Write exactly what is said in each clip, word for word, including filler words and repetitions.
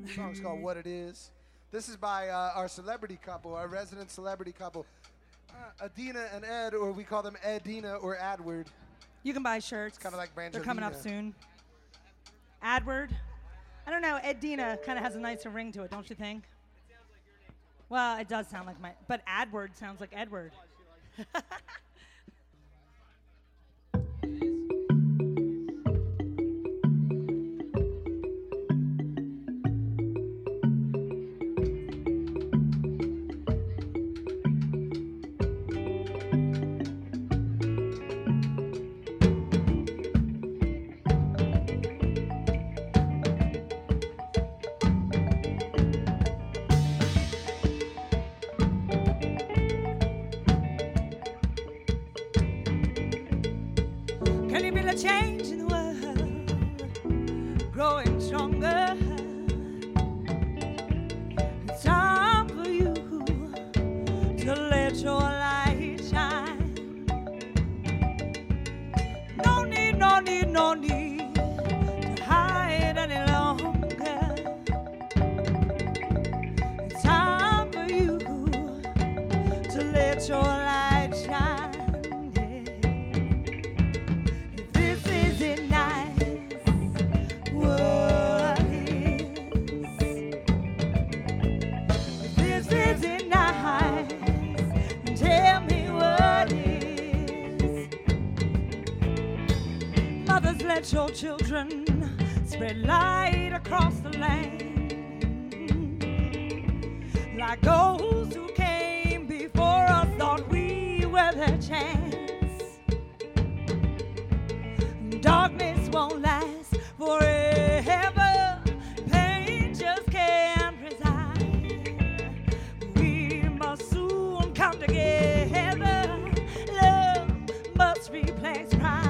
The song's called What It Is. This is by uh, our celebrity couple, our resident celebrity couple, uh, Adina and Ed, or we call them Edina or Adward. You can buy shirts. Kind of like Brangelina. They're coming up soon. Adward. I don't know. Edina kind of has a nicer ring to it, don't you think? Well, it does sound like my, but Adward sounds like Edward. Can you feel a change in the world, growing stronger? It's time for you to let your light shine. No need, no need, no need to hide any longer. It's time for you to let your light shine. Let your children spread light across the land, like those who came before us thought we were their chance. Darkness won't last forever, pain just can't reside. We must soon come together, love must replace pride.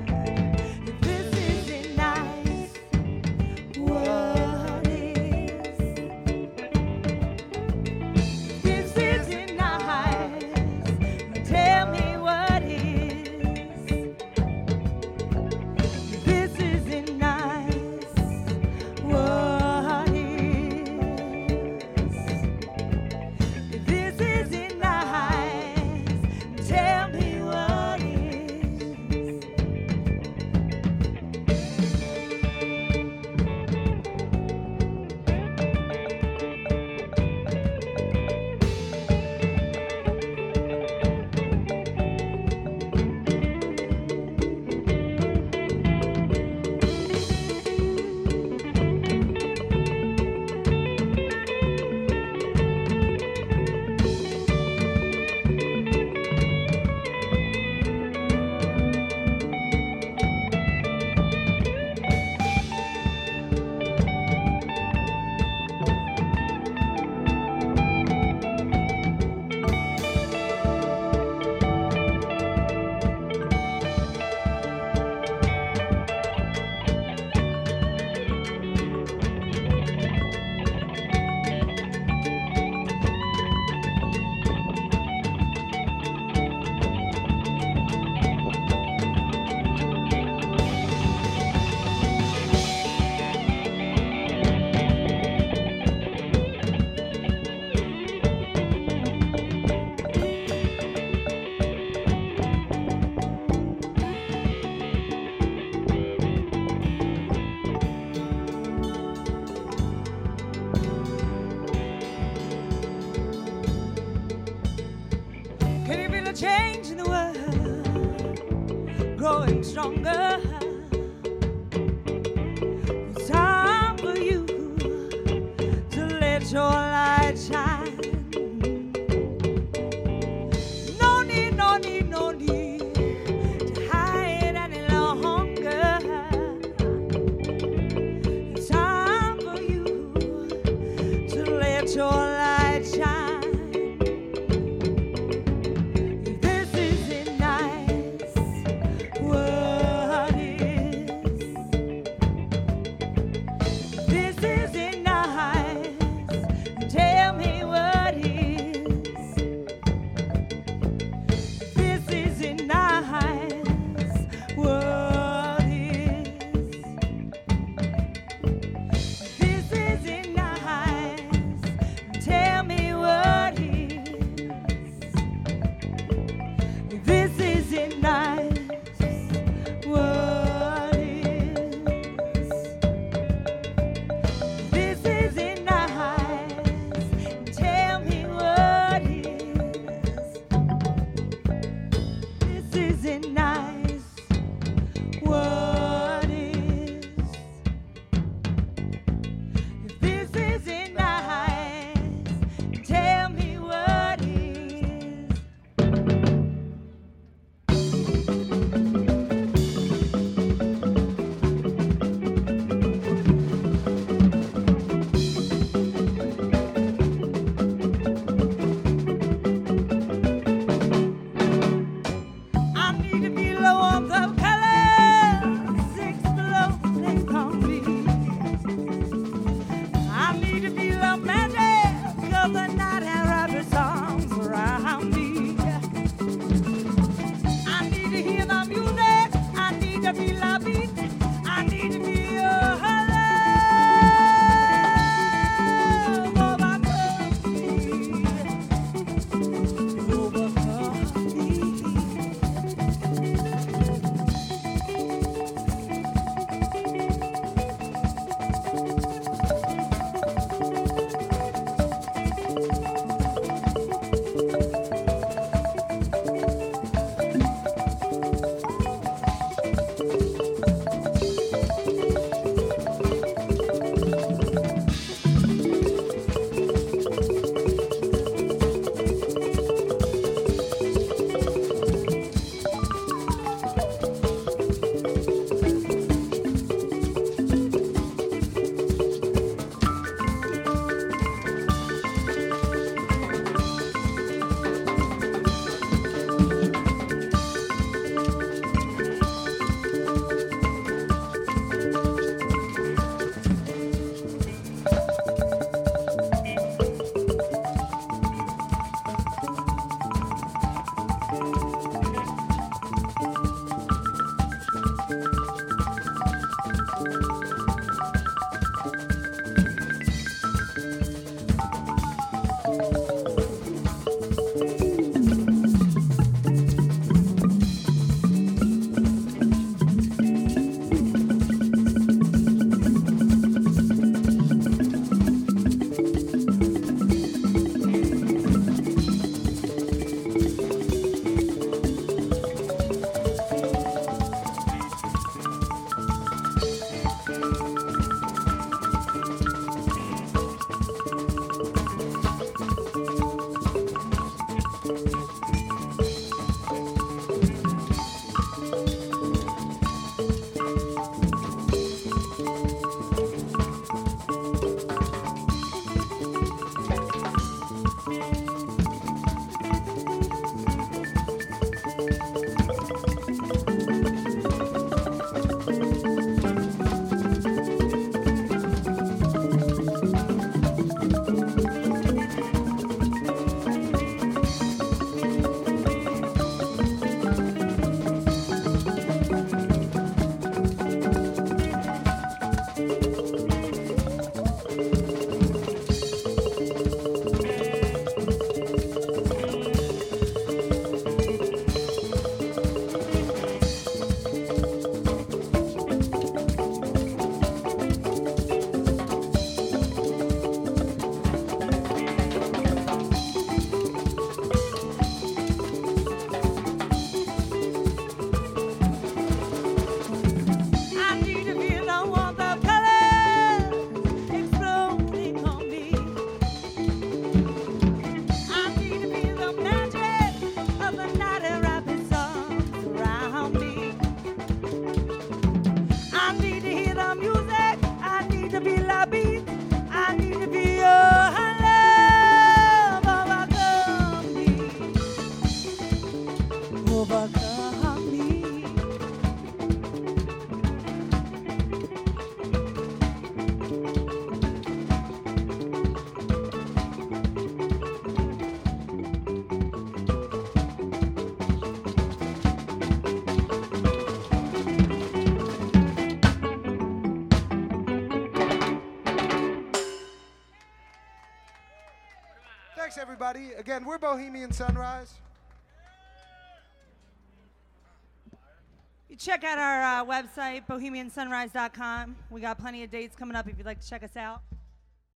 Change in the world, growing stronger. It's time for you to let your light shine. No need, no need, no need to hide any longer. It's time for you to let your light shine. This is enough. Thanks, everybody. Again, we're Bohemian Sunrise. You check out our uh, website, bohemian sunrise dot com. We got plenty of dates coming up if you'd like to check us out.